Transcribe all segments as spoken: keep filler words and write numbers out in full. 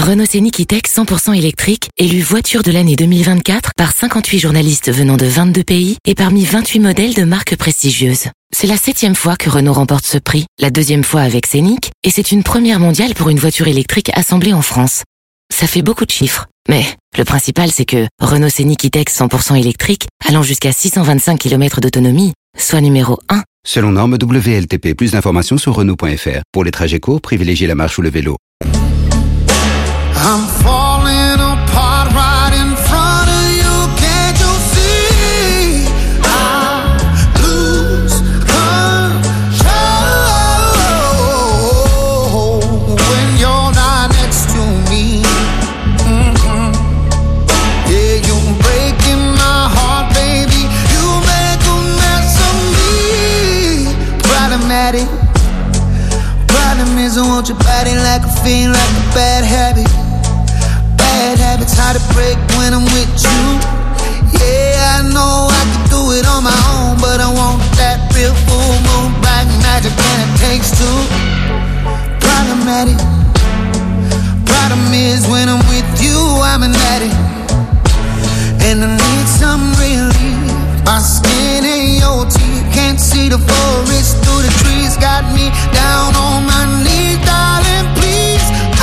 Renault Scénic E-Tech cent pour cent électrique, élu voiture de l'année deux mille vingt-quatre par cinquante-huit journalistes venant de vingt-deux pays et parmi vingt-huit modèles de marques prestigieuses. C'est la septième fois que Renault remporte ce prix, la deuxième fois avec Scénic, et c'est une première mondiale pour une voiture électrique assemblée en France. Ça fait beaucoup de chiffres, mais le principal c'est que Renault Scénic E-Tech cent pour cent électrique, allant jusqu'à six cent vingt-cinq kilomètres d'autonomie, soit numéro un. Selon norme W L T P, plus d'informations sur Renault point F R. Pour les trajets courts, privilégiez la marche ou le vélo. I'm falling apart right in front of you, can't you see? I lose control when you're not next to me. Mm-hmm. Yeah, you're breaking my heart, baby. You make a mess of me. Problematic. Problem is I want your body like a fiend, like a bad habit. Bad habits hard to break when I'm with you. Yeah, I know I can do it on my own, but I want that real full moon black magic and it takes two. Problematic. Problem is when I'm with you, I'm an addict, and I need some relief. My skin and your teeth, can't see the forest through the trees. Got me down on my knees, darling, please.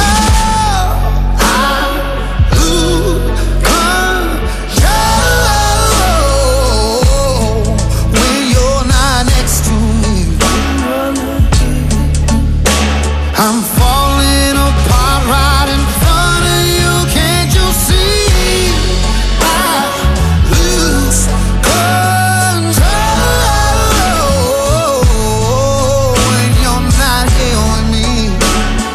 I'm falling apart right in front of you, can't you see? I lose control when you're not here with me.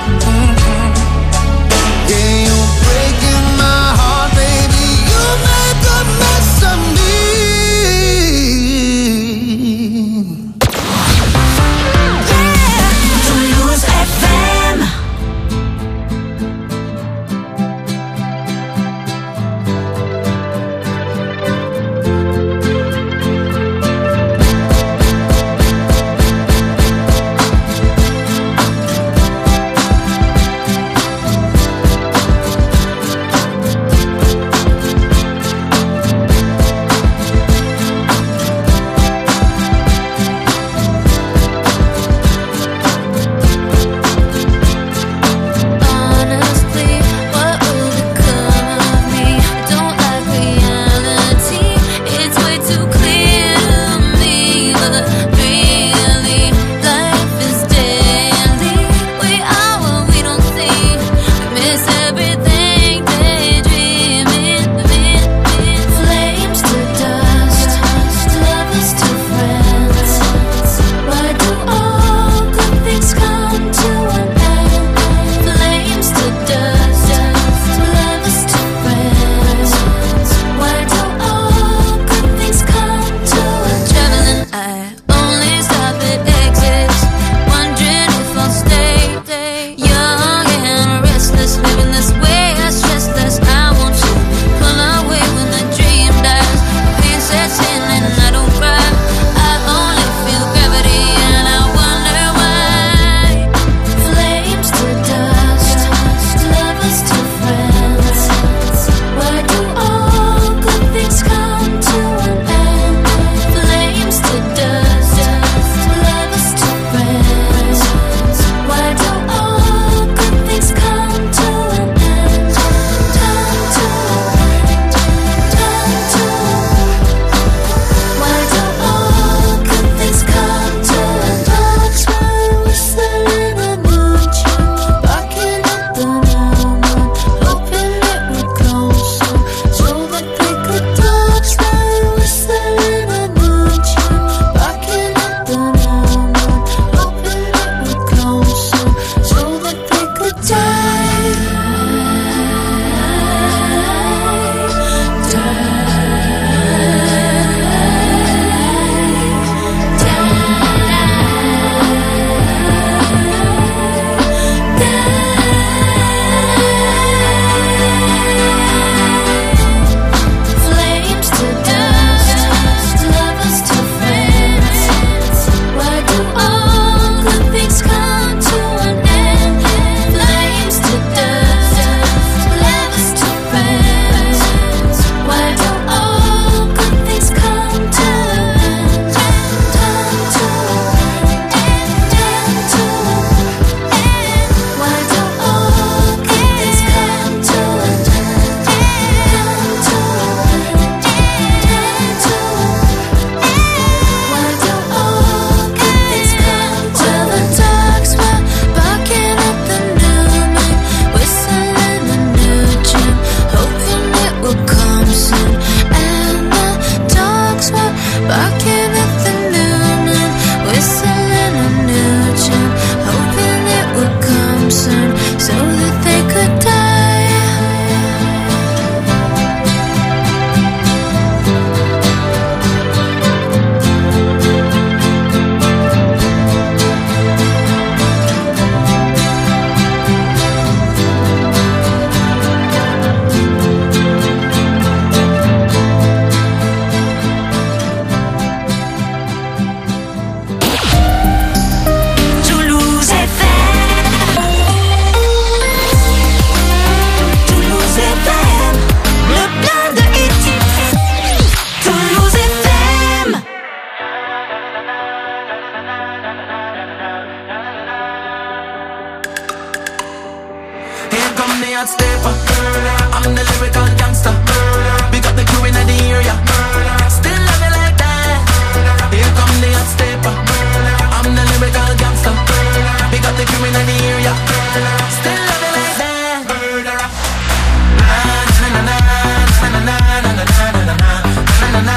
Here come the hot stepper. I'm the lyrical gangster. Big up the crew in the area. Still love it like that. Here come the hot stepper. I'm the lyrical gangster. Big up the crew in the area. Still love it like that. Na na na na na na na na na na na na.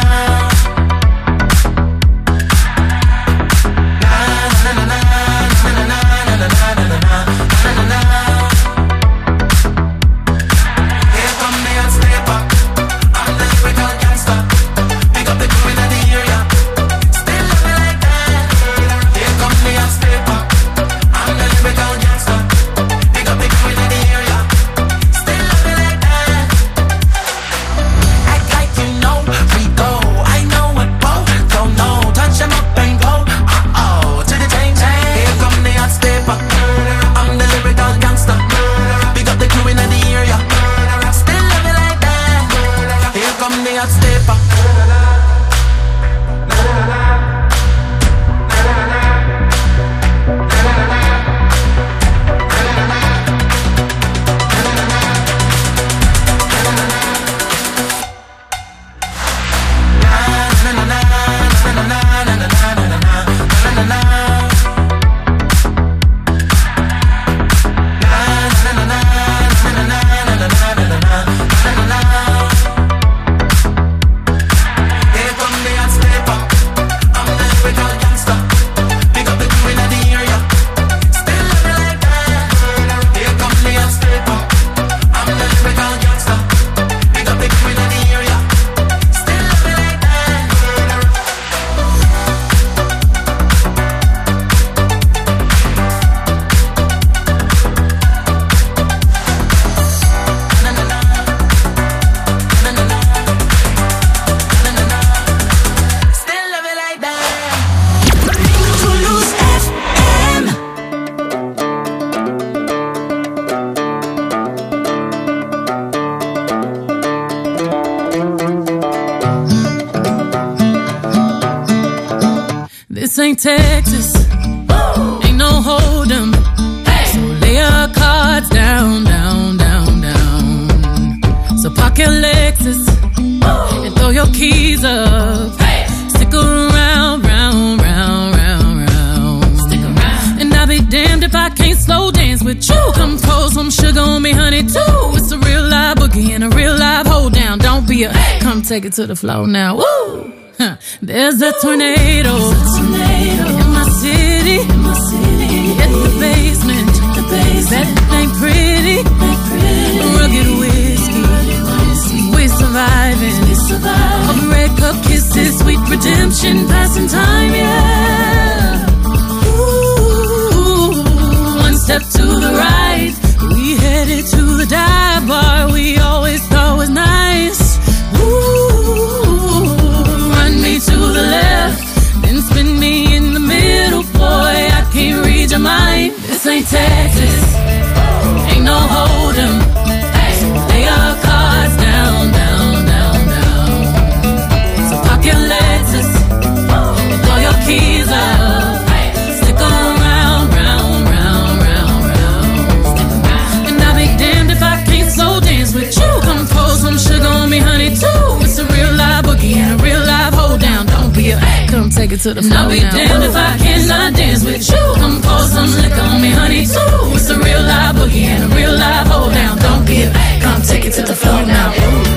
This ain't Texas, Woo! Ain't no hold'em. Hey! So lay your cards down, down, down, down. So park your Lexus Woo! And throw your keys up. Hey! Stick around, round, round, round, round. Stick around. And I'll be damned if I can't slow dance with you. Come pour some sugar on me, honey, too. It's a real live boogie and a real live hold down. Don't be a, hey! Come take it to the floor now. Woo! Huh. There's a tornado, There's a tornado in my city, in my city. Hit the basement, the basement. That ain't pretty, ain't pretty. Rugged whiskey, rugged whiskey. We surviving, we surviving. Over red cup kisses, sweet redemption, passing time, yeah. Ooh, one step to the right, we headed to the dive bar we always thought was nice. Ooh. To the left, then spin me in the middle, boy, I can't read your mind. This ain't Texas, ain't no hold'em. Hey, lay your cards down, down, down, down. So park your Lexus, and throw your keys up. Stick around, round, round, round, round. And I'll be damned if I can't slow dance with you. Come pour some sugar on me, honey, too. It's a real live boogie and a real live hold down. Don't be a, come take it to the floor. I'll be now. Damned if I cannot dance with you. Come pour some liquor on me, honey, too. It's a real live boogie and a real live hold down. Don't be a, come take it to the floor now.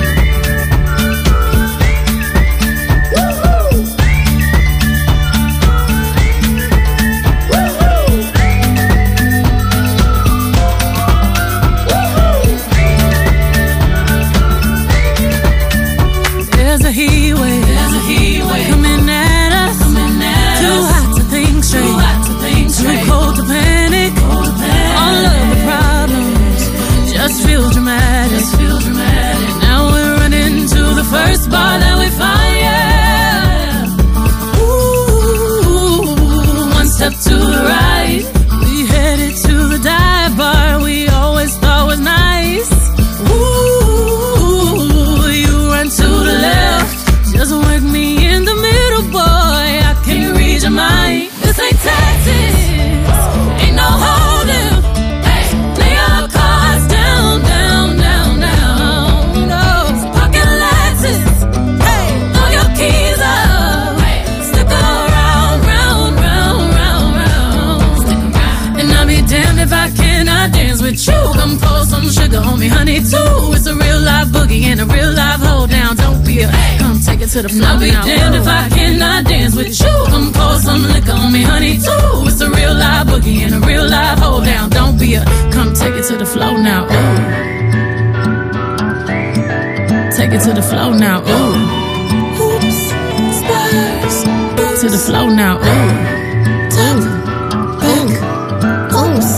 There's a heat wave, there's a heat wave coming at us, coming at us. Too hot to think straight, too hot to think straight. Too cold to panic, cold to panic. All of the problems just feel dramatic, just feel dramatic. Now we're running to the first bar that we find, yeah. Ooh, one step to the right, we headed to the dive bar we always thought was nice. Ooh, you run to the left, just work me in the middle, boy, I can't read your mind. This ain't Texas, ain't no hold'em. Hey, lay your cards down. to the flow. I'll be damned if I cannot dance with you. Come pour some liquor on me, honey, too. It's a real live boogie and a real live hold down. Don't be a, come take it to the flow now, ooh. Take it to the flow now, ooh. Hoops, spurs, boots. To the flow now, ooh. Top, back, oops.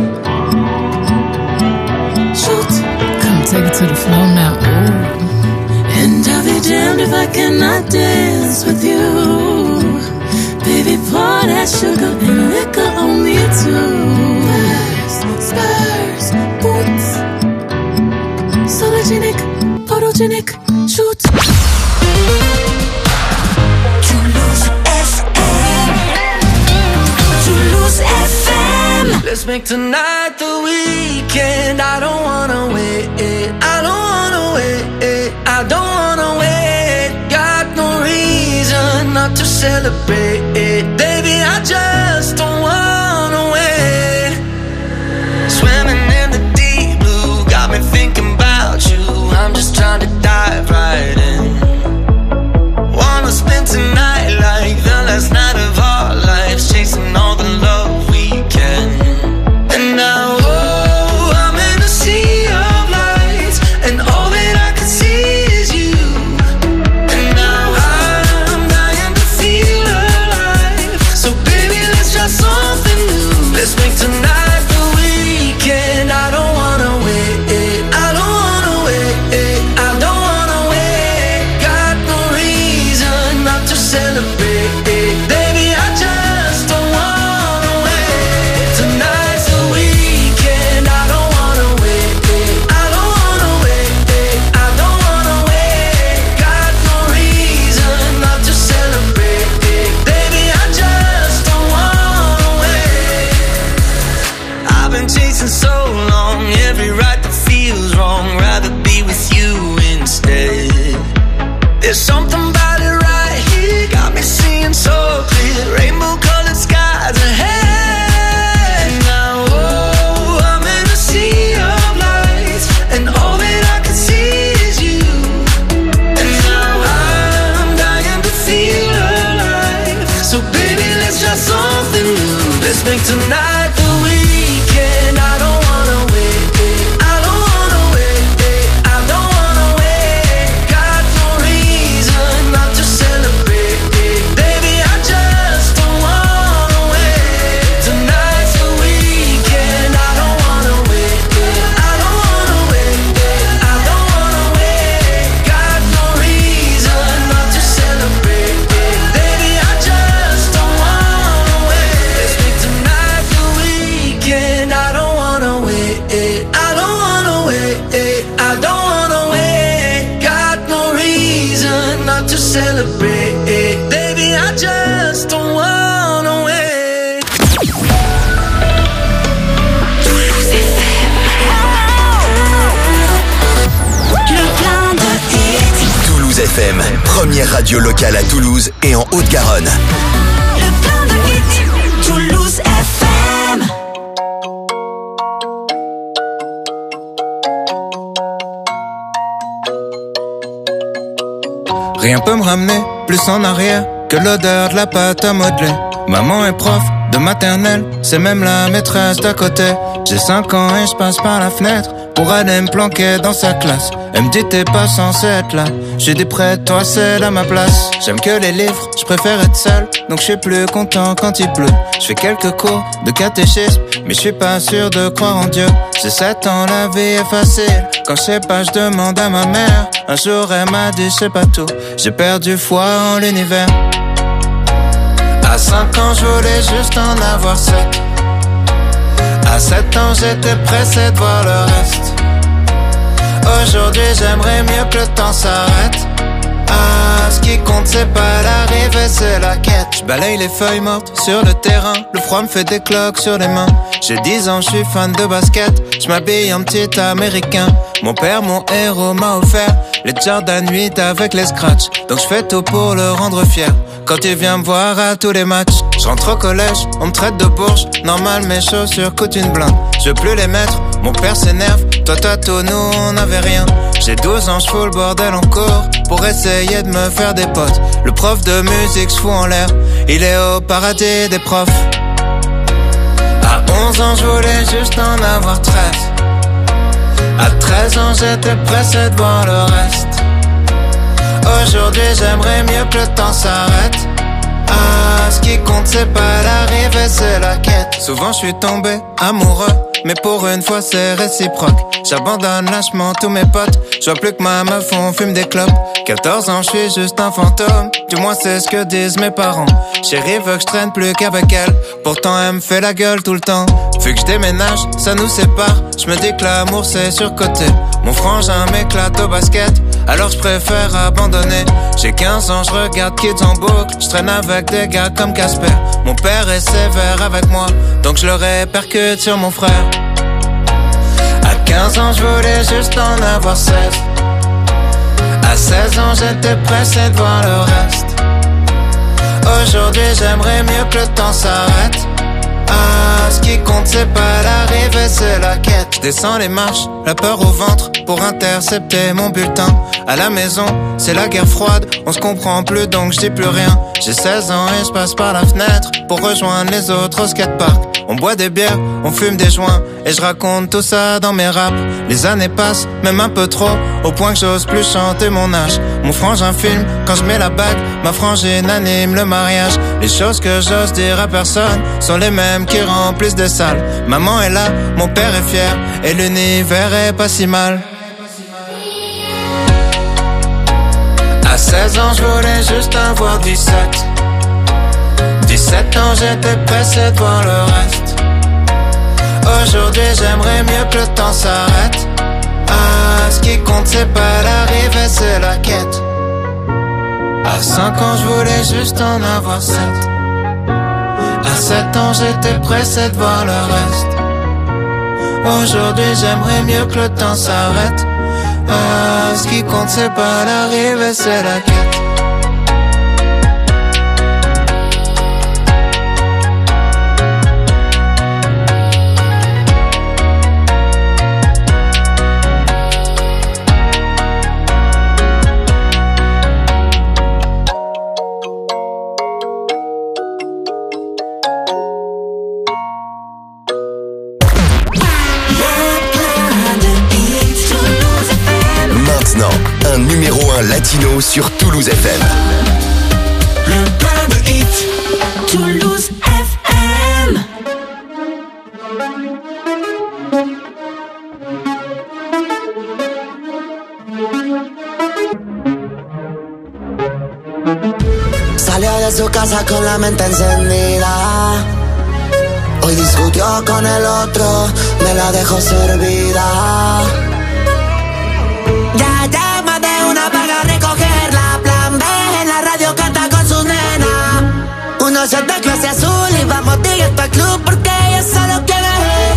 Shoot, come take it to the flow now, ooh. And I'll be damned if I cannot dance with you. Baby, pour that sugar and liquor on me too. Spurs, spurs, boots. Sologenic, photogenic, shoot. Toulouse F M. Toulouse F M. Let's make tonight the weekend. I don't wanna wait. I don't wanna wait. I don't wanna wait. Got no reason not to celebrate. Baby, I just don't wanna wait. Swimming in the deep blue got me thinking about you. I'm just trying to dive right in. Wanna spend tonight like the last night of our lives, chasing all the love we can. And now, oh, I'm in a sea of lights, and all that I can see is you. And now I'm dying to feel alive. So baby, let's try something new. Let's make tonight the weekend. I don't wanna wait. I don't wanna wait. I don't wanna wait. Got no reason not to celebrate. Baby, I just don't wanna wait. Tonight's the weekend. I don't wanna wait. I don't wanna wait. I don't wanna wait. Got no reason not to celebrate. Baby, I just don't wanna wait. I've been chasing so long, every right that feels wrong. Rather be with you instead. There's something about it right here, got me seeing so clear. Rainbow colored skies ahead. Now, oh, I'm in a sea of lights, and all that I can see is you. And now I'm dying to feel alive. So baby, let's try something new. Let's make tonight the weekend. I don't wanna wait. I don't wanna wait. I don't wanna wait. Got no reason not to celebrate. Baby, I just don't wanna wait. Tonight's the weekend. I don't wanna wait. I don't wanna wait. I don't wanna wait. Got no reason not to celebrate. Baby, I just don't wanna wait. Let's make tonight the weekend. I don't wanna wait. I don't wanna wait. I don't wanna wait. Got no reason not to celebrate. Baby, I just don't wanna wait. Le plein de hits. Toulouse F M, première radio locale à Toulouse et en Haute-Garonne. Le plein de hits. Toulouse F M. Rien peut me ramener plus en arrière que l'odeur de la pâte à modeler. Maman est prof de maternelle, c'est même la maîtresse d'à côté. J'ai cinq ans et je passe par la fenêtre pour aller me planquer dans sa classe. Elle me dit t'es pas censé être là. J'ai dit près de toi c'est à ma place. J'aime que les livres, je préfère être seul, donc je suis plus content quand il pleut. Je fais quelques cours de catéchisme, mais je suis pas sûr de croire en Dieu. J'ai sept ans, la vie est facile. Quand je sais pas, je demande à ma mère. Un jour elle m'a dit je sais pas tout. J'ai perdu foi en l'univers. À cinq ans, je voulais juste en avoir sept. À sept ans, j'étais pressé de voir le reste. Aujourd'hui, j'aimerais mieux que le temps s'arrête. Ah, ce qui compte, c'est pas l'arrivée, c'est la quête. Je balaye les feuilles mortes sur le terrain. Le froid me fait des cloques sur les mains. J'ai dix ans, je suis fan de basket. Je m'habille en petit américain. Mon père, mon héros, m'a offert les Jordan huit avec les scratchs. Donc je fais tout pour le rendre fier. Quand il vient me voir à tous les matchs, je rentre au collège, on me traite de bourge. Normal, mes chaussures coûtent une blinde. Je veux plus les mettre, Mon père s'énerve, toi t'as tout, nous on n'avait rien. J'ai douze ans, je fous le bordel en cours pour essayer de me faire des potes. Le prof de musique se fout en l'air, il est au paradis des profs. À onze ans, je voulais juste en avoir treize. À treize ans, j'étais pressé de voir le reste. Aujourd'hui, j'aimerais mieux que le temps s'arrête. Ah, ce qui compte, c'est pas l'arrivée, c'est la quête. Souvent, je suis tombé amoureux, mais pour une fois, c'est réciproque. J'abandonne lâchement tous mes potes. Je vois plus que ma meuf, on fume des clopes. quatorze ans, je suis juste un fantôme. Du moins, c'est ce que disent mes parents. Chérie veut que je traîne plus qu'avec elle. Pourtant, elle me fait la gueule tout le temps. Vu que je déménage, ça nous sépare. Je me dis que l'amour, c'est surcoté. Mon frangin m'éclate au basket, alors je préfère abandonner. J'ai quinze ans, je regarde Kids en boucle. Je traîne avec des gars comme Casper. Mon père est sévère avec moi, donc je le répercute sur mon frère. À quinze ans, je voulais juste en avoir seize. À seize ans, j'étais pressé de voir le reste. Aujourd'hui, j'aimerais mieux que le temps s'arrête. Ah, ce qui compte, c'est pas l'arrivée, c'est la quête. Je descends les marches, la peur au ventre, pour intercepter mon bulletin. À la maison, c'est la guerre froide, on se comprend plus donc je dis plus rien. J'ai seize ans et je passe par la fenêtre pour rejoindre les autres au skatepark. On boit des bières, on fume des joints, et je raconte tout ça dans mes raps. Les années passent, même un peu trop, au point que j'ose plus chanter mon âge. Mon frangin filme, quand je mets la bague, ma frangine anime le mariage. Les choses que j'ose dire à personne sont les mêmes qui remplissent des salles. Maman est là, mon père est fier, et l'univers est pas si mal. À seize ans, je voulais juste avoir dix-sept. dix-sept ans, j'étais pressé de voir le reste. Aujourd'hui, j'aimerais mieux que le temps s'arrête. Ah, ce qui compte, c'est pas l'arrivée, c'est la quête. À cinq ans, je voulais juste en avoir sept. À sept ans, j'étais pressé de voir le reste. Aujourd'hui, j'aimerais mieux que le temps s'arrête. Ah, ce qui compte, c'est pas l'arrivée, c'est la quête. Un numéro un latino sur Toulouse F M. Le plein de hits. Toulouse F M. Salió de su casa con la mente encendida. Hoy discutió con el otro, me la dejó servida. Ya llama de una para recogerla. Plan B en la radio canta con su nena. Uno shot de clase azul y vamos directo al club porque ella solo quiere.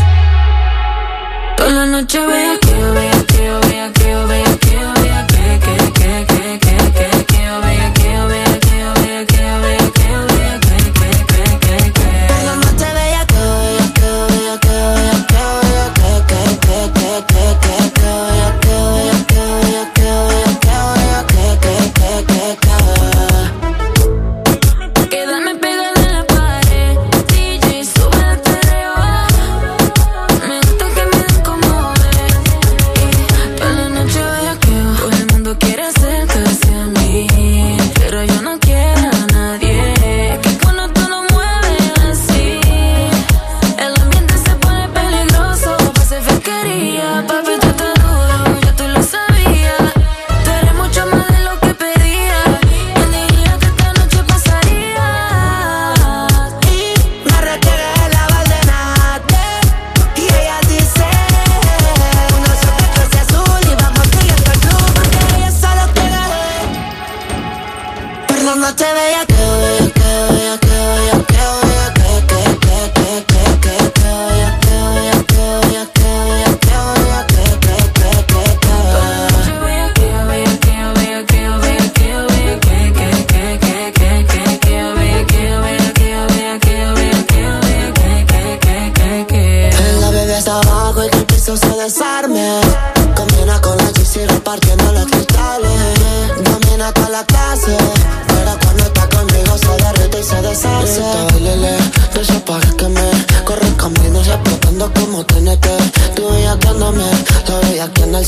Toda la noche vea que yo vea que yo vea que yo vea que yo vea que que que que que que que yo vea que yo vea que yo vea que yo vea que yo vea que que que que que. Toda la noche vea que yo vea que yo vea que yo vea que yo vea que que que que que que que yo vea que yo vea. Quédame pegada en la pared, D J sube el perreo. Me gusta que me den como es.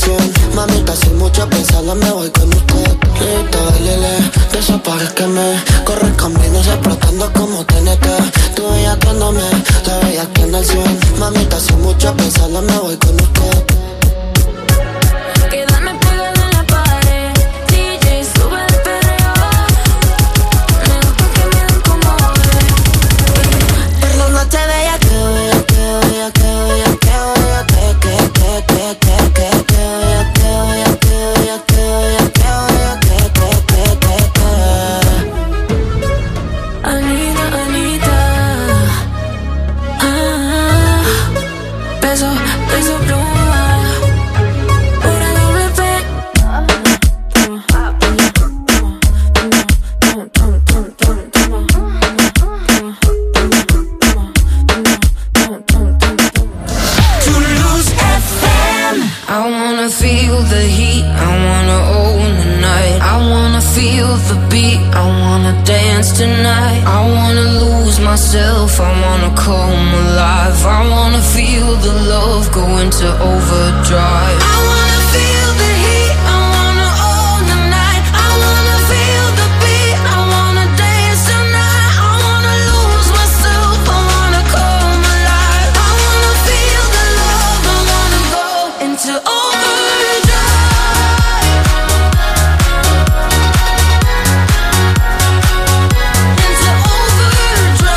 canción. Mamita, sin mucho pensarlo me voy con usted. Grita, bailele, desaparezqueme. Corre caminos explotando como T N T. Tú bellaqueándome, la bellaqueando al cien. Mamita, sin mucho pensarlo me voy con usted. Quédame pegada en la pared, D J, sube el perreo. Me gusta que me den como bebé. Perdónate, bella, que bella, que bella, que bella, que bella, que, que, que, que, que, que, que bella, que bella, que bella, que bella, que bella, que, que, que, que, que. Anita, Anita, ah, peso, peso pluma, una doble P. Toulouse F M. I wanna feel the heat, I wanna own the night. I wanna feel the beat, I wanna dance tonight. I wanna lose myself, I wanna come alive. I wanna feel the love go into overdrive. I wanna feel the heat, I wanna own the night. I wanna feel the beat, I wanna dance tonight. I wanna lose myself, I wanna come alive. I wanna feel the love, I wanna go into overdrive. Into overdrive.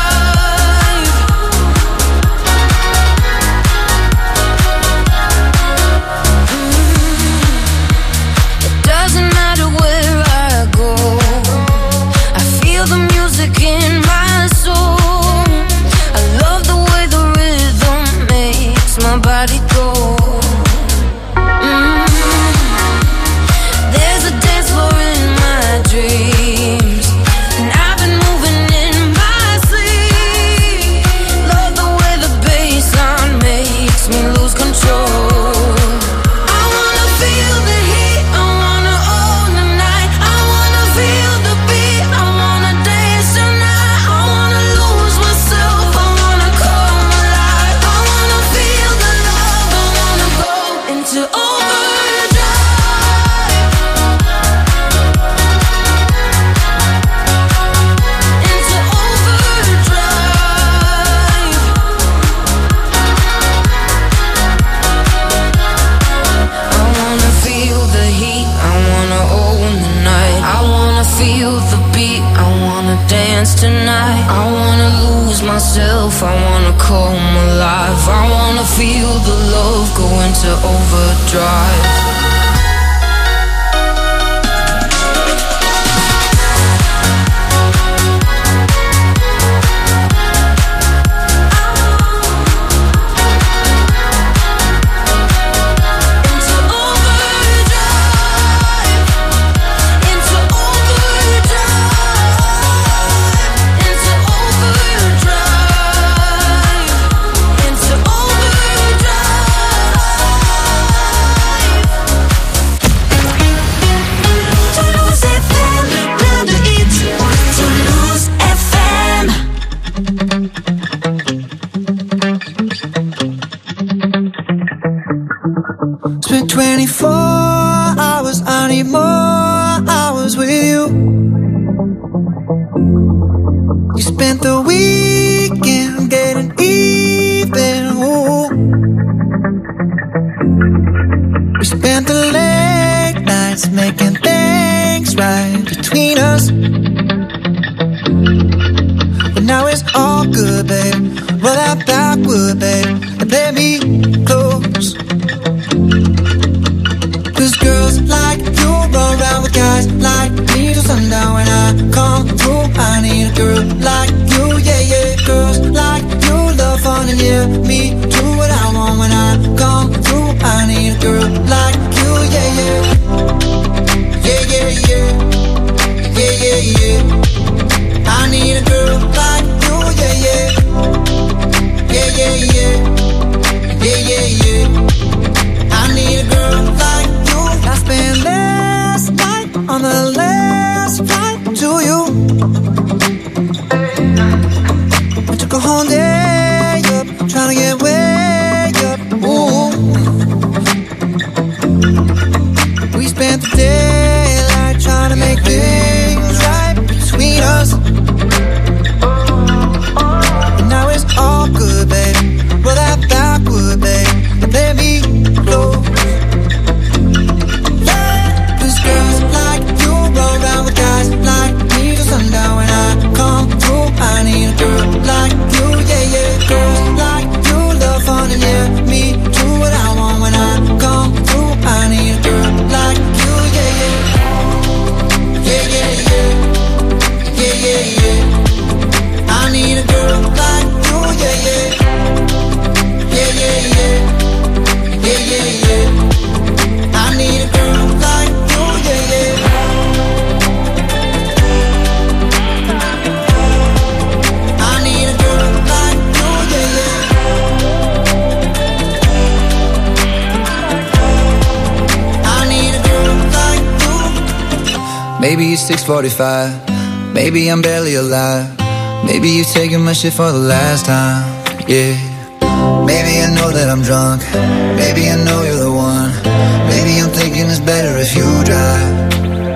It doesn't matter where I go, I feel the music in my soul. I love the way the rhythm makes my body go. Mm. There's a dance floor in my dreams, and I've been moving in my sleep. Love the way the bassline makes me lose control. I wanna feel the heat, I wanna own the night. I wanna feel the beat, I wanna dance tonight. I wanna lose myself, I wanna come alive. I wanna feel the love, I wanna go into overdrive. Into overdrive. I wanna feel the heat, I wanna own the night. I wanna feel the beat, I wanna dance tonight. I wanna lose myself, I wanna come alive. I wanna feel the love go into overdrive. Into overdrive. Into overdrive. Into overdrive. Into overdrive. Toulouse F M, plein de hits. Toulouse F M. Spent twenty-four hours, I need more hours with you. You spent the weekend getting even, ooh. We spent the late nights making things right between us. But now it's all good, babe. Roll that backward, babe, and play me close. Cause girls like you run around with guys like me till sundown. When I come through, I need a girl like you, yeah, yeah. Girls like you love fun and yeah, me do what I want. When I come through, I need a girl like you, yeah, yeah. Yeah, yeah, yeah. Yeah, yeah, yeah. I need a girl like you, yeah, yeah. Yeah, yeah, yeah. Yeah, yeah, yeah. I need a girl like you. I spent last night on the last flight to you. I took a whole day up, trying to get wet. Maybe it's six forty-five. Maybe I'm barely alive. Maybe you're taking my shit for the last time. Yeah. Maybe I know that I'm drunk. Maybe I know you're the one. Maybe I'm thinking it's better if you drive.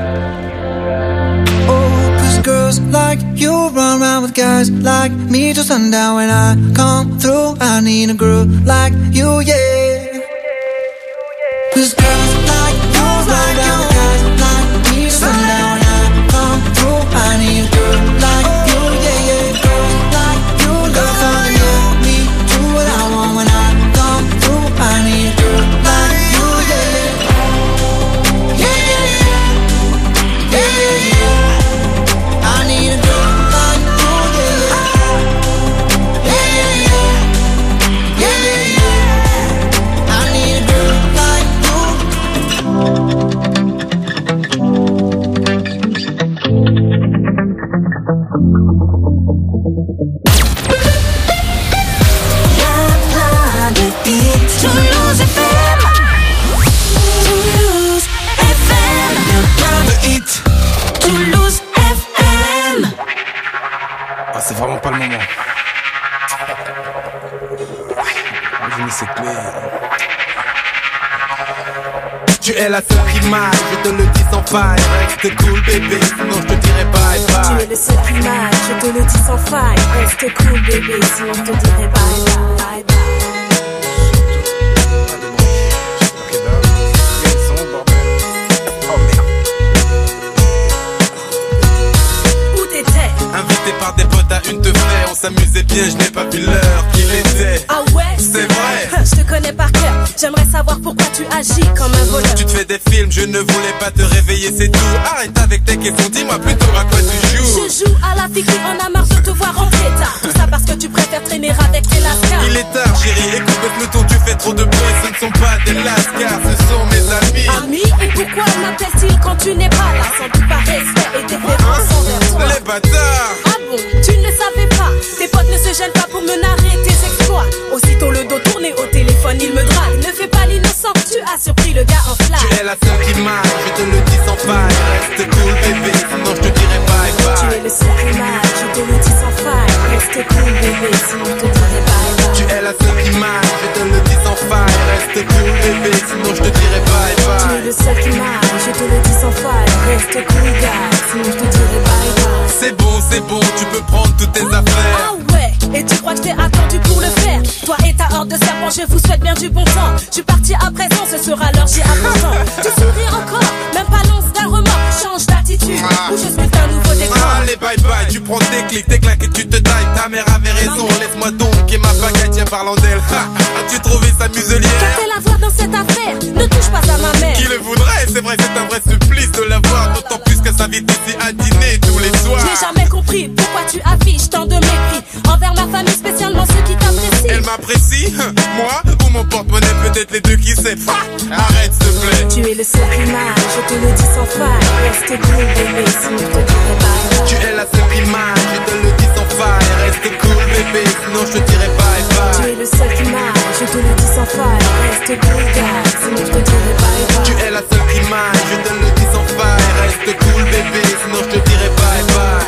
Oh, cause girls like you run around with guys like me till sundown. When I come through, I need a girl like you, yeah. Cause girls like you run around with guys like me till sundown. When I come through, I need a girl like you, yeah, yeah. Girls like you, girls like you, me do what I want. When I come through, I need a girl like you, yeah, yeah, yeah, yeah, yeah, yeah, yeah. I need a girl like you, yeah, yeah, yeah, yeah, yeah, yeah. I need a girl like you. Toulouse F M. Toulouse F M. Le hit. Toulouse F M. Ah, c'est vraiment pas le moment. Je ne sais plus. Tu es la seule qui m'aille, je te le dis sans faille. Reste cool bébé, sinon je te dirai bye bye. Tu es le seul qui m'aille, je te le dis sans faille. Reste cool bébé, sinon je te dirai bye bye, bye bye. Invité par des potes à une te faire, on s'amusait bien, je n'ai pas vu l'heure qu'il était. Ah ouais? C'est vrai. Je te connais par cœur, j'aimerais savoir pourquoi tu agis comme un voleur. Tu te fais des films, je ne voulais pas te réveiller, c'est tout. Arrête avec tes questions, dis-moi plutôt à quoi tu joues. Je joue à la fille qui en a marre de te voir rentrer tard. Tout ça parce que tu préfères traîner avec tes lascars. Il est tard chérie, écoute le peloton, tu fais trop de bruit. Ce ne sont pas des lascars, ce sont mes amis. Amis? Et pourquoi m'appellent-ils quand tu n'es pas là? Sans doute par respect et déférence envers toi. Les bâtards. Ah bon? Tu ne le savais pas? Tes potes ne se gênent pas pour me narrer tes exploits. Aussitôt le dos tourné au téléphone, il me drague. Ne fais pas l'innocent, tu as surpris le gars en flamme. Tu es la seule qui m'aille, je te le dis sans faille. Reste cool bébé, sinon je te dirai bye bye. Tu es le seul qui m'aille, je te le dis sans faille. Reste cool bébé, sinon je te dirai bye bye. Tu es la seule qui m'aille, je te le dis sans faille. Reste cool bébé, sinon je te dirai bye bye. Tu es le seul qui m'aille, je te le dis sans faille. Reste cool gars, sinon je te dirai bye bye. C'est bon, c'est bon, tu peux prendre toutes tes affaires. Ah ouais, et tu crois que je t'ai attendu pour le faire? Toi et ta horde de serpents, je vous souhaite bien du bon temps. Je suis parti à présent, ce sera l'heure, j'y apprends. Tu souris encore, même pas l'once d'un remords. Change d'attitude, ah. ou je suis un nouveau décor. Allez bye bye, tu prends tes clics, tes claques et tu te tailles. Ta mère avait raison, laisse-moi donc et ma baguette, tiens parlant d'elle. As-tu trouvé sa muselière? Qu'a-t-elle à voir dans cette affaire? Ne touche pas à ma mère. Qui le voudrait? C'est vrai, c'est un vrai supplice de la voir. D'autant plus qu'elle s'invite ici à dîner tous les soirs. Je n'ai jamais compris pourquoi tu affiches tant de mépris envers ma famille, spécialement ceux qui t'apprécient. Elle m'apprécie? Moi? Ou mon porte-monnaie? Peut-être les deux, qui sait? Arrête s'il te plaît. Tu es le seul qui m'aille, je te le dis sans faille. Reste cool bébé, sinon je te dirai bye bye. Tu es la seule qui m'aille, je te le dis sans faille. Reste cool bébé, sinon je te dirai bye bye. Tu es le seul qui m'aille, je te le dis sans faille. Reste cool gars, sinon je te dirai bye bye. Tu es la seule qui m'aille, je te le dis sans faille. Reste cool bébé, sinon je te dirai bye bye.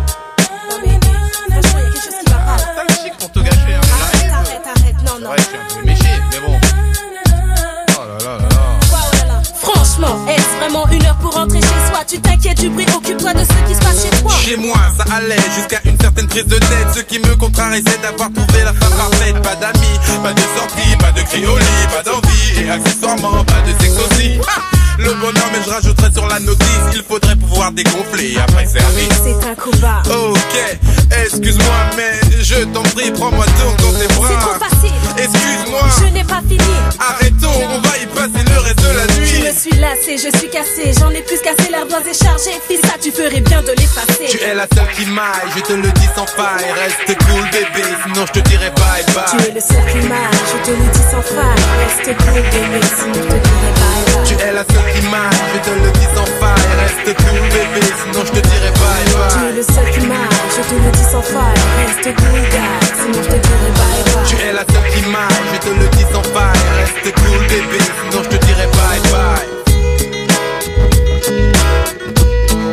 T'as le chic pour te gâcher, hein. Arrête, arrête, arrête, non, non. Ouais, je suis un peu méché, mais bon. Oh là là là là. Franchement, est-ce vraiment une heure pour rentrer chez soi? Tu t'inquiètes du bruit, occupe-toi de ce qui se passe chez toi. Chez moi, ça allait jusqu'à une certaine prise de tête. Ce qui me contrarie, c'est d'avoir trouvé la femme parfaite. Pas d'amis, pas de sortie, pas de cri au lit, pas d'envie. Et accessoirement, pas de sexe aussi. Ah, le bonheur, mais je rajouterai sur la notice. Il faudrait pouvoir dégonfler après service. C'est un combat. Ok, excuse-moi, mais je t'en prie, prends-moi donc dans tes bras. C'est trop facile. Excuse-moi. Je n'ai pas fini. Arrêtons, on va y passer le reste de la nuit. Je me suis lassée, je suis cassée. J'en ai plus cassé, l'ardoise est chargée. Fils, ça, tu ferais bien de l'effacer. Tu es la seule qui m'aille, je te le dis sans faille. Reste cool bébé, sinon je te dirai bye bye. Tu es le seul qui m'aille, je te le dis sans faille. Reste cool bébé, sinon je te dirai bye bye. Tu es la seule qui m'aille, je te le dis sans faille. Reste cool bébé, sinon je te dirai bye bye. Tu es le seul qui m'aille, je te le dis sans faille. Reste cool gars, sinon je te dirai bye bye. Tu es la seule qui m'aille, je te le dis sans faille. Reste cool bébé, sinon je te dirai bye bye.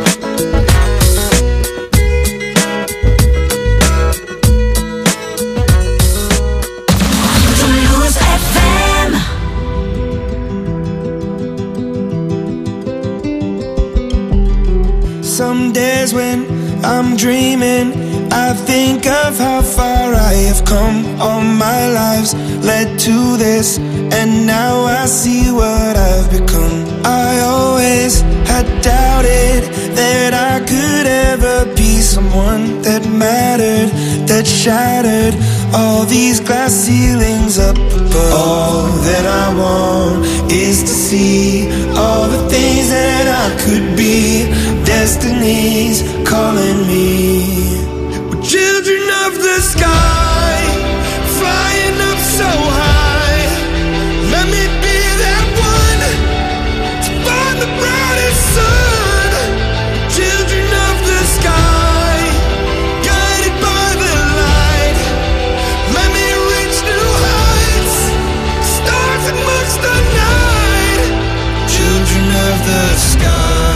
Some days when I'm dreaming, I think of how far I have come. All my lives led to this, and now I see what I've become. I always had doubted that I could ever be someone that mattered, that shattered all these glass ceilings up above. All that I want is to see all the things that I could be. Destiny's calling me. We're children of the sky, flying up so high. Let me be that one to find the brightest sun. Children of the sky, guided by the light. Let me reach new heights, stars amongst the night. Children of the sky.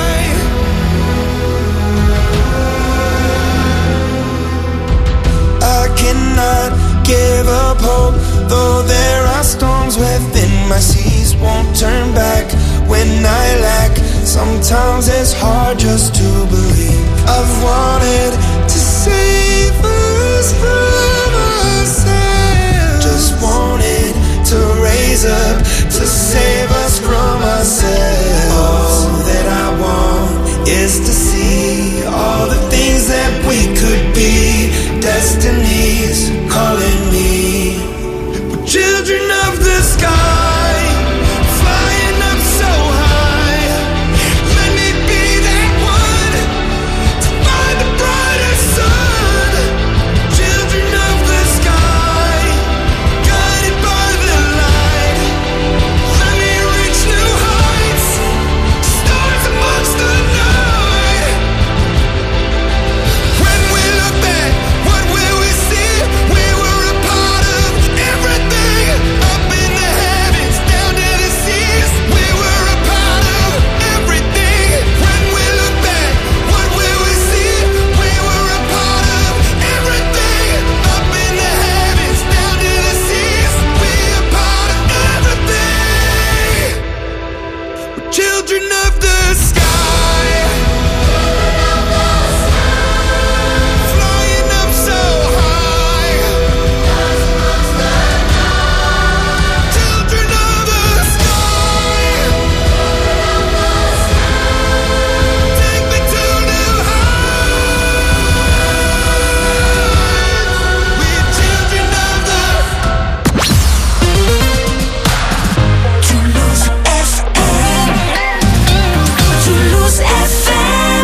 I cannot give up hope, though there are storms within my seas. Won't turn back when I lack. Sometimes it's hard just to believe. I've wanted to save us from ourselves. Just wanted to raise up to save us from ourselves. All that I want is to see all the things that we could be. Destiny's calling me. We're children of the sky, flying up so high. Let me be that one to find the brightest sun. Children of the sky, guided by the light. Let me reach new heights, stars amongst the night. When we look back, what will we see? We were a part of everything, up in the heavens, down to the seas. We were a part of everything. When we look back, what will we see? We were a part of everything, up in the heavens, down to the seas. We a part of everything. We're children of the sky, flying up so high. Children of the sky, take me to new heights. We're children of the Toulouse F M. Toulouse F M.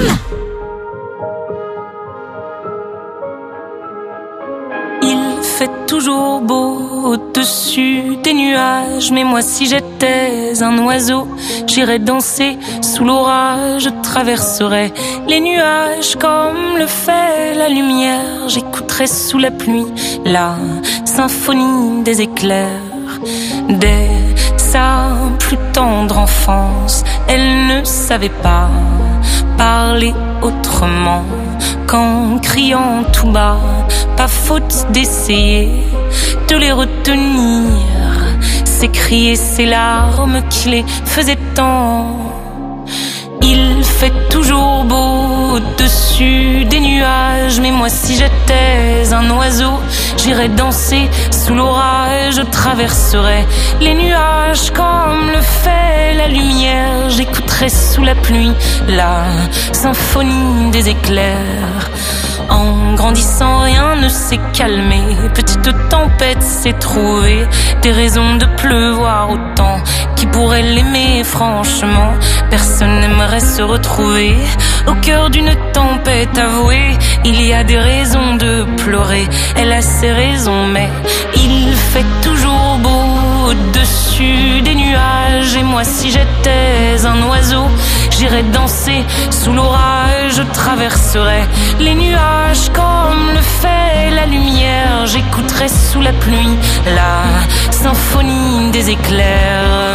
Il fait toujours beau au-dessus des nuages, mais moi si j'étais un oiseau, j'irais danser sous l'orage, je traverserais les nuages comme le fait la lumière, j'écouterais sous la pluie la symphonie des éclairs. Dès sa plus tendre enfance, elle ne savait pas parler autrement qu'en criant tout bas. Pas faute d'essayer de les retenir, ses cris et ses larmes qui les faisaient tant. Il fait toujours beau au-dessus des nuages, mais moi si j'étais un oiseau, j'irais danser sous l'orage, je traverserais les nuages comme le fait la lumière, j'écouterais sous la pluie la symphonie des éclairs. En grandissant, rien ne s'est calmé. Petite tempête s'est trouvée des raisons de pleuvoir autant. Qui pourrait l'aimer franchement? Personne n'aimerait se retrouver au cœur d'une tempête avouée. Il y a des raisons de pleurer, elle a ses raisons, mais il fait toujours beau au-dessus des nuages. Et moi si j'étais un oiseau, j'irais danser sous l'orage, je traverserais les nuages comme le fait la lumière, j'écouterais sous la pluie la symphonie des éclairs.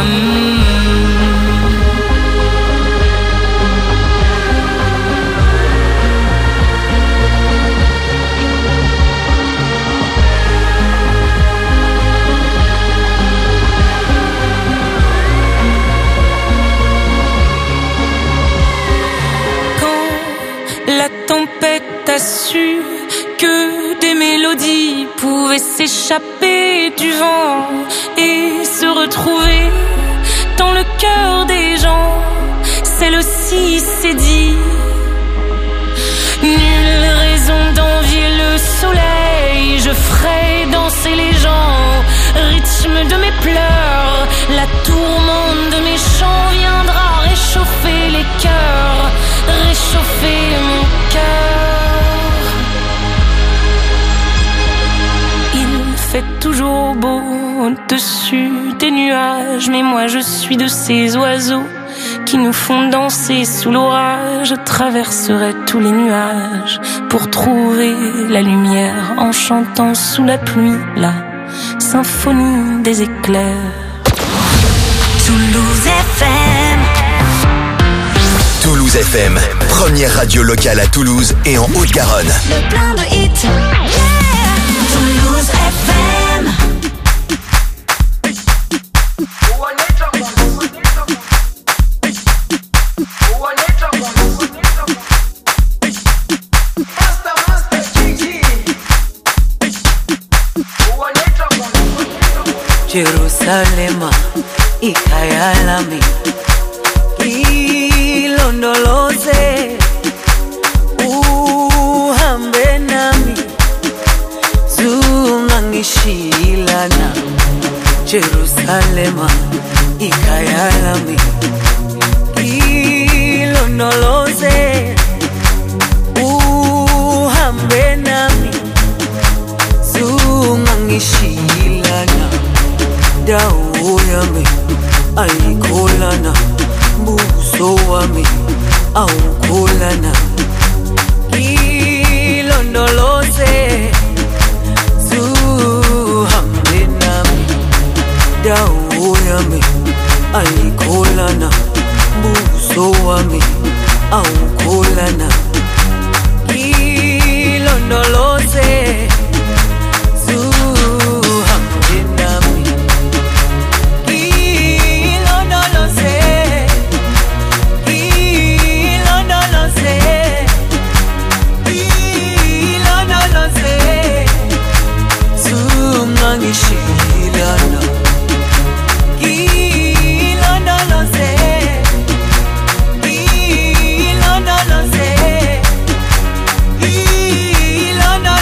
su que des mélodies pouvaient s'échapper du vent et se retrouver dans le cœur des gens. Celle-ci s'est dit, nulle raison d'envier le soleil, je ferai danser les gens, rythme de mes pleurs, la tourmente de mes chants viendra réchauffer les cœurs, réchauffer mon cœur. Il fait toujours beau au-dessus des nuages, mais moi je suis de ces oiseaux qui nous font danser sous l'orage. Je traverserai tous les nuages pour trouver la lumière en chantant sous la pluie la symphonie des éclairs. Toulouse F M. Toulouse F M, première radio locale à Toulouse et en Haute-Garonne. Le plein de hits. Yeah. Toulouse F M. Jerusalema ikhaya lami ilondoloze uhambe nami zungangishilana Jerusalema ikhaya lami ilondoloze uhambe nami zungangishilana dawo yami ayikholana buso wami awukholana ilondoloze zuhambe nami dawo yami ayikholana buso wami awukholana ilondoloze Shilana ilondoloze ilondoloze ilondoloze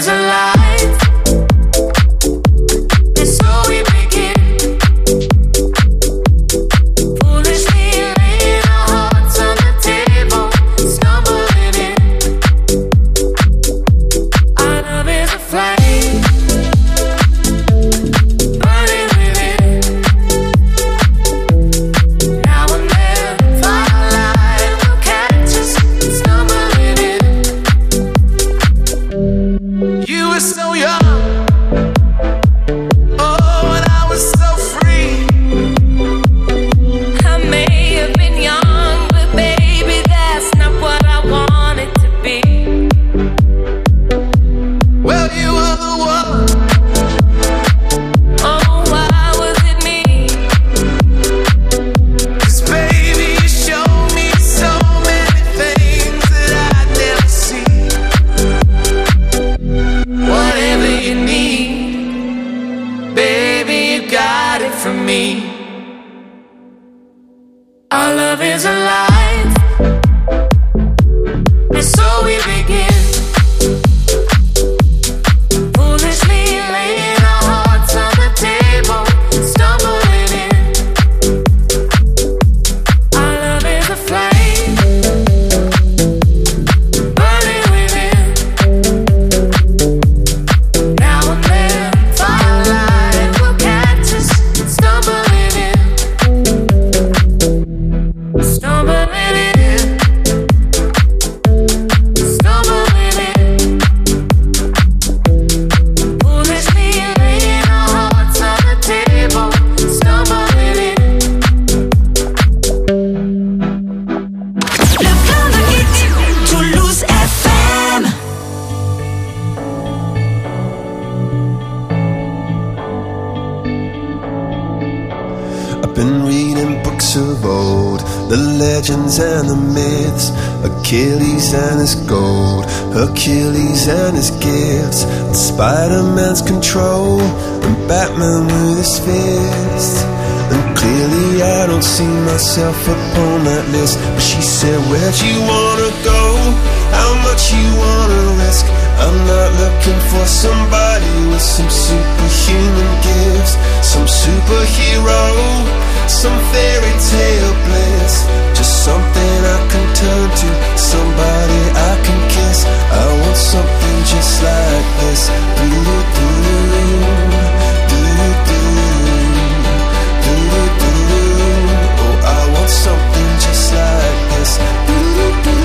is alive. And so we begin. Foolishly laying our hearts on the table, stumbling in. Our love is a flame, burning within. Now and then, firelight will catch us, stumbling in. You were so young, oh, and I was so free. I may have been young, but baby, that's not what I wanted to be. Well, you were the one. Oh, why was it me? 'Cause baby, you showed me so many things that I'd never see. Whatever you need, baby, you got it from me. Our love is alive, and so we begin. Foolishly laying our hearts on the table, stumbling in. Our love is a flame, burning within. Now and then, firelight will catch us, stumbling in. Stumbling in. Stumbling in. Foolishly laying our hearts on the table, stumbling in. Le plein de hits, Toulouse F M. I've been reading books of old, the legends and the myths, Achilles and his gold, Hercules and his gifts, and Spider-Man's control, and Batman with his fist. And clearly I don't see myself upon that list. But she said, where'd you wanna go? How much you wanna risk? I'm not looking for somebody with some superhuman gifts, some superhero, some fairy tale bliss. Just something I can turn to, somebody I can kiss. I want something just like this. Doo-doo-doo, doo-doo-doo, doo-doo-doo. Oh, I want something just like this. Doo-doo-doo,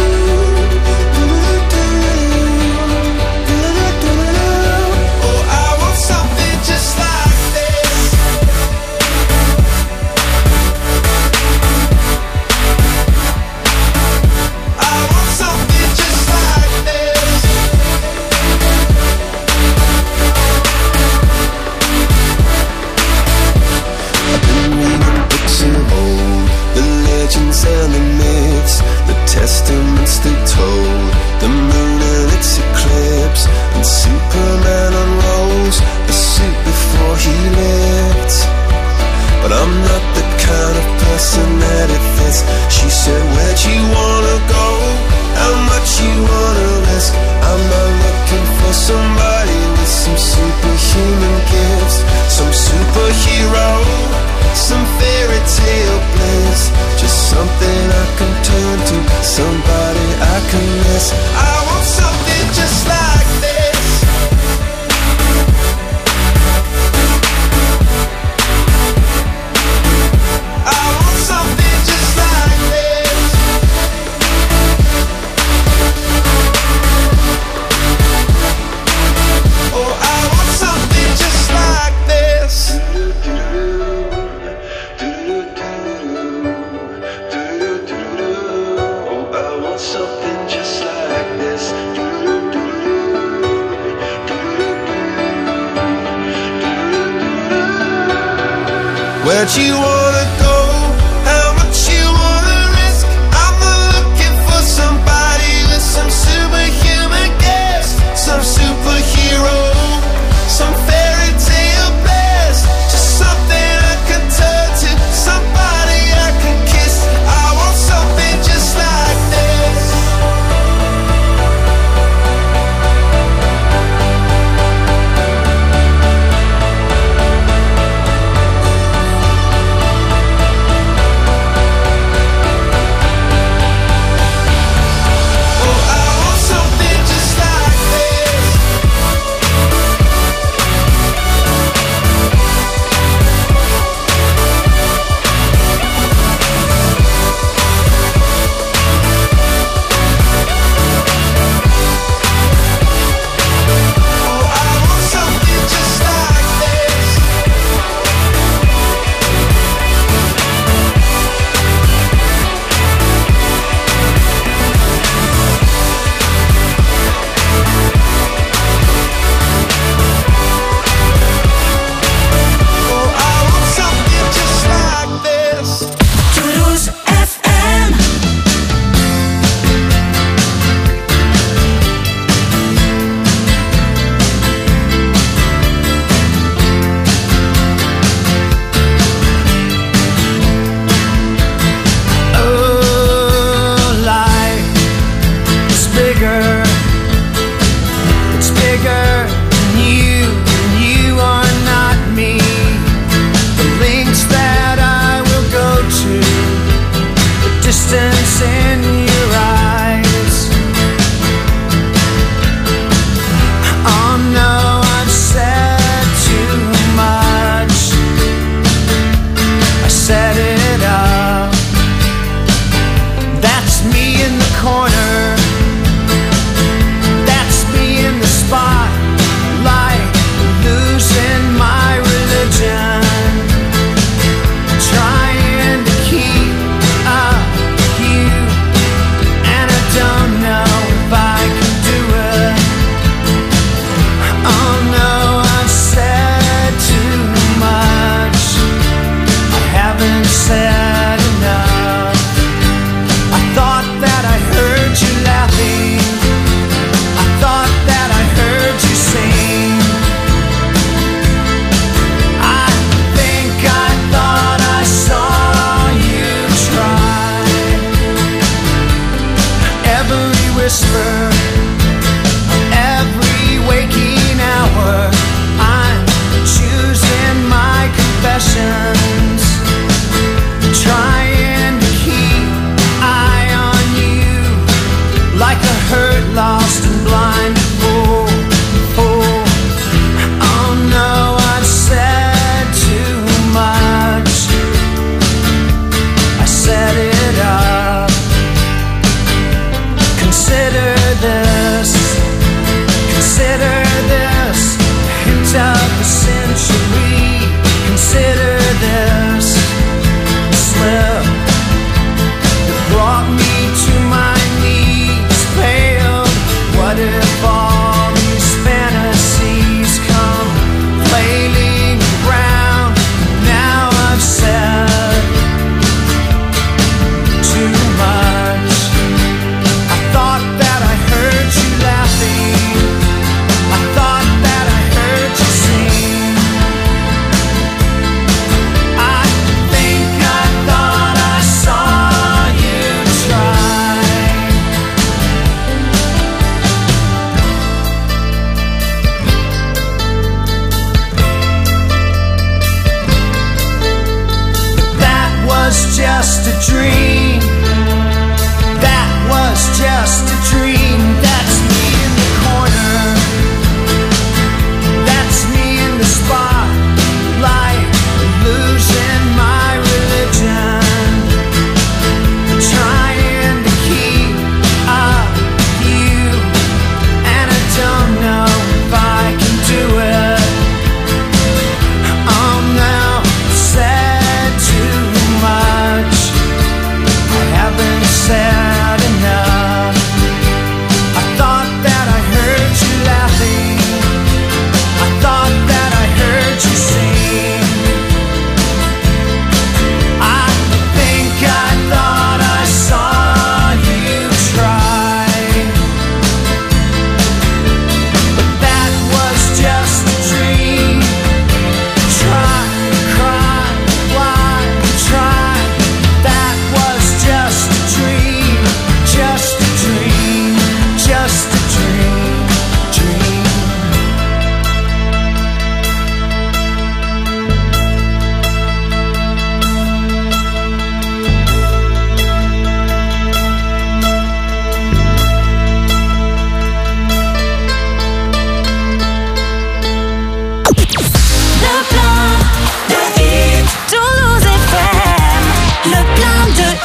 doo-doo-doo. Oh, I want something just like this. I want something just like this. I've been reading books of old, the legends and the myths, the testaments they told, the moon and its eclipse, and Superman unrolls the suit before he lived. But I'm not the kind of person that it fits. She said, where'd you wanna go? How much you wanna risk? I'm not looking for somebody with some superhuman gifts, some superhero, some fairy tale bliss. Just something I can turn to, somebody I can miss. I want something just like this. I want something just like this. Oh, I want something just like this. Oh, I want something just like this. Where'd you wanna go? How much you wanna risk? I'm not looking for somebody with some superhuman gifts, some superhero, some fairy tale bliss. Just something I can turn to, somebody I can kiss. I want something just like this.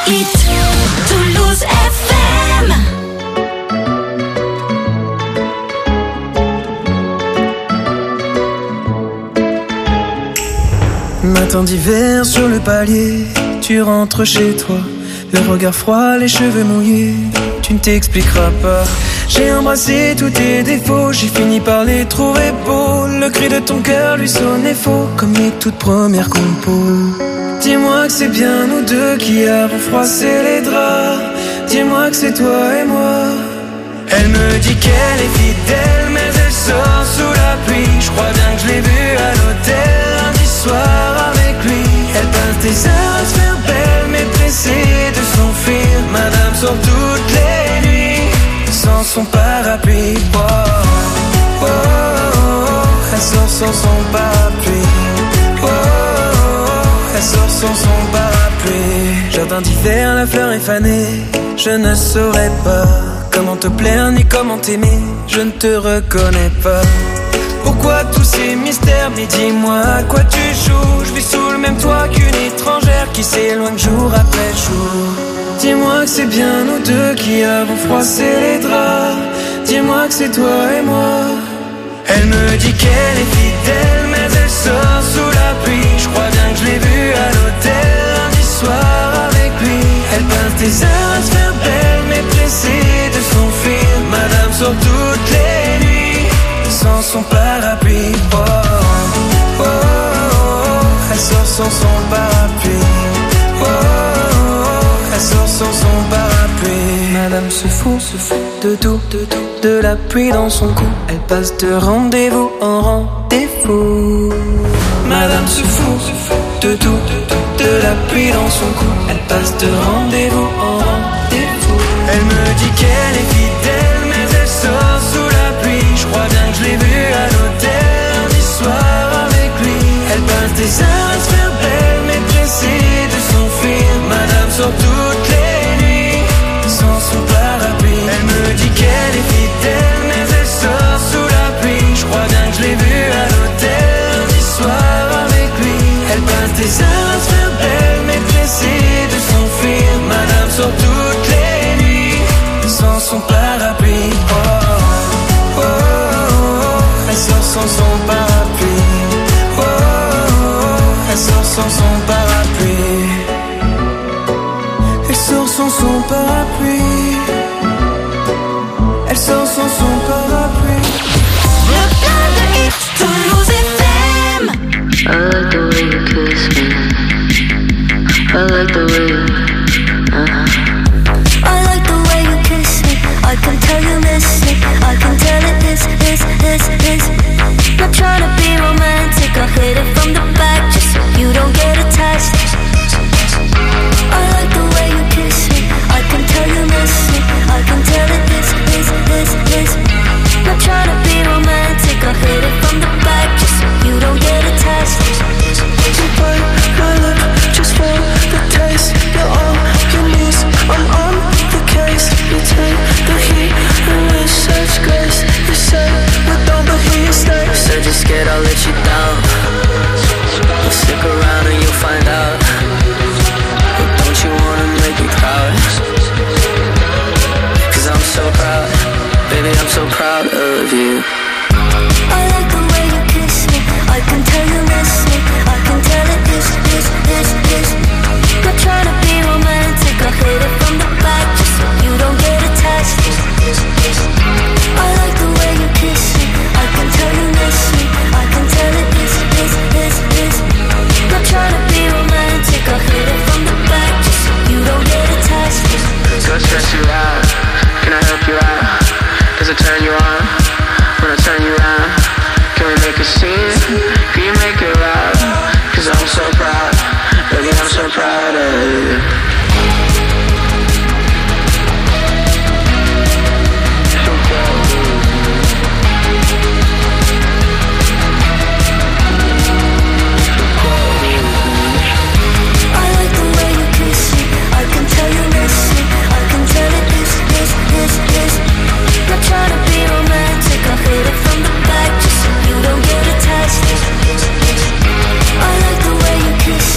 hit, Toulouse F M. Matin d'hiver sur le palier, tu rentres chez toi, le regard froid, les cheveux mouillés, tu ne t'expliqueras pas. J'ai embrassé tous tes défauts, j'ai fini par les trouver beaux. Le cri de ton cœur lui sonnait faux, comme mes toutes premières compos. Dis-moi que c'est bien nous deux qui avons froissé les draps. Dis-moi que c'est toi et moi. Elle me dit qu'elle est fidèle, mais elle sort sous la pluie. Je crois bien que je l'ai vue à l'hôtel lundi soir avec lui. Elle passe des heures à se faire belle, mais pressée de s'enfuir. Madame sort toutes les nuits sans son parapluie. Oh, oh, oh, oh. Elle sort sans son parapluie. Oh, oh, oh. Elle sort sans son parapluie. Jardin d'hiver, la fleur est fanée. Je ne saurais pas comment te plaire ni comment t'aimer. Je ne te reconnais pas. Pourquoi tous ces mystères? Mais dis-moi à quoi tu joues. Je vis sous le même toit qu'une étrangère qui s'éloigne jour après jour. Dis-moi que c'est bien nous deux qui avons froissé les draps. Dis-moi que c'est toi et moi. Elle me dit qu'elle est fidèle, mais elle sort sous la pluie. Je crois bien que je l'ai vue à l'hôtel lundi soir avec lui. Elle passe des heures à se faire belle, mais pressée de s'enfuir. Madame sort toutes les nuits sans son parapluie. Oh, oh, oh, oh. Elle sort sans son parapluie. Oh, oh, oh. Elle sort sans son parapluie. Madame se fout, se fout de tout, de tout, de la pluie dans son cou. Elle passe de rendez-vous en rendez-vous. Madame se fout, se fout de tout, de tout, de la pluie dans son cou. Elle passe de rendez-vous en rendez-vous. Elle me dit qu'elle est fidèle, mais elle sort sous la pluie. Je crois bien que je l'ai vue à l'hôtel lundi soir avec lui. Elle passe des heures à se faire belle, mais pressée de s'enfuir. Madame sort toutes les nuits sans son parapluie. Elle me dit qu'elle est fidèle, mais elle sort sous la pluie. Je crois bien que je l'ai vue à l'hôtel lundi soir avec lui. Elle passe des heures à se faire belle, mais pressée de s'enfuir. Madame sort toutes les nuits sans son parapluie. Oh, oh, oh, oh. Elle sort sans son parapluie. Oh, oh, oh. Elle sort sans son parapluie. Elle sort sans son parapluie. Elle sort sans son parapluie. Le plein de hits, Toulouse F M. I like the way you kiss me. I like the way you, uh-huh. I like the way you kiss me. I can tell you miss me. I can tell it is, is, is, is. Not trying to be romantic, I hit it from the back.